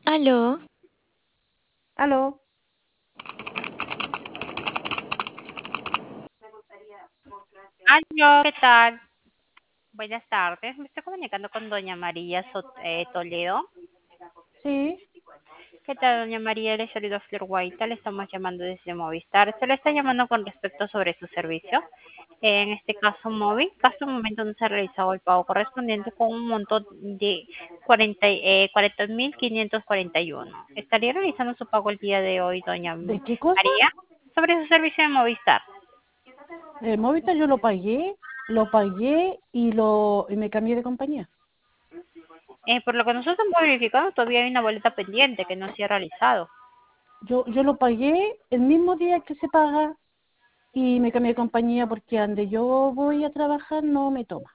Aló, Aló, Aló, ¿qué tal? Buenas tardes. Me estoy comunicando con doña María Toledo. sí, ¿Qué tal, doña María? Le saludo Flor Guaita. Le estamos llamando desde Movistar. Se le está llamando con respecto sobre su servicio. En este caso, móvil. Hasta el momento no se ha realizado el pago correspondiente con un monto de 40.541. ¿Estaría realizando su pago el día de hoy, doña ¿de qué cosa? María? Sobre su servicio de Movistar. El Movistar yo lo pagué y me cambié de compañía. Por lo que nosotros hemos verificado, todavía hay una boleta pendiente que no se ha realizado. Yo lo pagué el mismo día que se paga y me cambié de compañía porque donde yo voy a trabajar no me toma.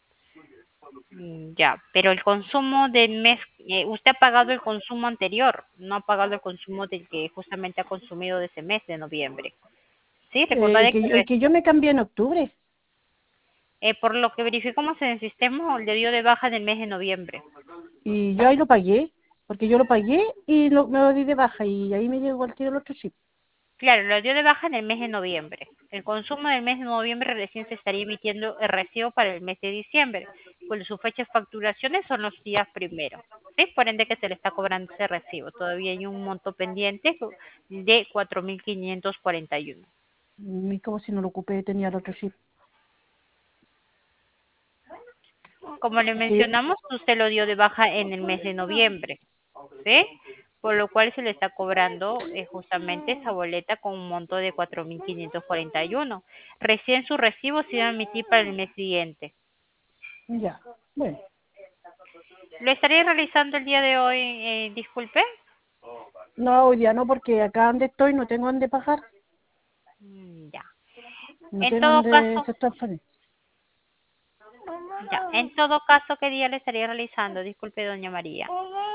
Ya, pero el consumo del mes, usted ha pagado el consumo anterior, no ha pagado el consumo del que justamente ha consumido de ese mes de noviembre. Sí, recordaré El que yo me cambié en octubre por lo que verificamos en el sistema, le dio de baja en el mes de noviembre. y yo ahí lo pagué, porque yo lo pagué y me lo di de baja y ahí me llegó al tiro el otro chip. Claro, lo dio de baja en el mes de noviembre. El consumo del mes de noviembre recién se estaría emitiendo el recibo para el mes de diciembre, pues su fecha de facturaciones son los días primeros. ¿Sí? Por ende que se le está cobrando ese recibo. Todavía hay un monto pendiente de 4.541. Y como si no lo ocupé tenía el otro chip. Como le Que, mencionamos, usted lo dio de baja en el mes de noviembre, ¿sí? Por lo cual se le está cobrando justamente esa boleta con un monto de 4.541. Recién su recibo se va a emitir para el mes siguiente. ya, bueno. ¿Lo estaría realizando el día de hoy, disculpe? No, hoy día no, porque acá donde estoy no tengo donde pagar, Ya. no En tengo todo donde caso, se transferir. ya. En todo caso, ¿qué día le estaría realizando? Disculpe, doña María.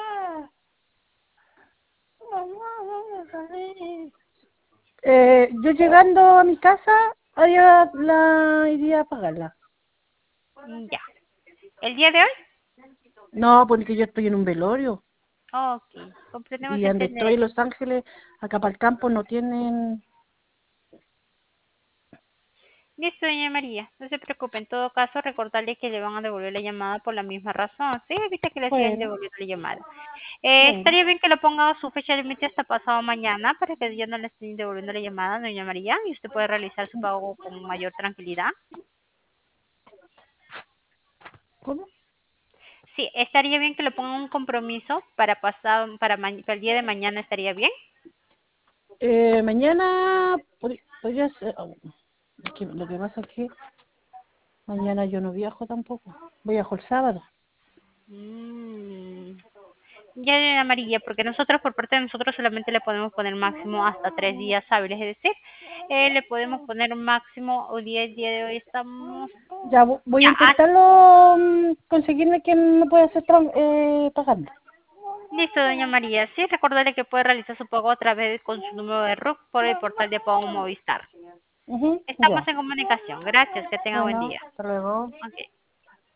Yo llegando a mi casa, iría a pagarla. Ya. ¿El día de hoy? No, porque yo estoy en un velorio. Ok, comprendemos Y y donde estoy entender. en Los Ángeles, acá para el campo, no tienen... Listo, doña María, no se preocupe. En todo caso, recordarle que le van a devolver la llamada por la misma razón. Sí, viste que le siguen Bueno, devolviendo la llamada. bueno. Estaría bien que lo ponga a su fecha límite hasta pasado mañana para que ya no le estén devolviendo la llamada, doña María, y usted puede realizar su pago con mayor tranquilidad. ¿Cómo? Sí, estaría bien que le ponga un compromiso para para el día de mañana, ¿estaría bien? Mañana podría ser... es que lo que pasa es que mañana yo no viajo tampoco. Viajo el sábado. Mm. Ya, doña María, porque nosotros por parte de nosotros solamente le podemos poner máximo hasta 3 días hábiles, es decir, le podemos poner un máximo, hoy día, el día de hoy estamos, Ya voy a ya, intentarlo, conseguirme que me pueda hacer pagarlo. listo, doña María, sí, recordarle que puede realizar su pago a través con su número de RUC por el portal de Pago Movistar. Ujú, Estamos ya. en comunicación, gracias, que tenga buen Bueno, día. hasta luego. Ok.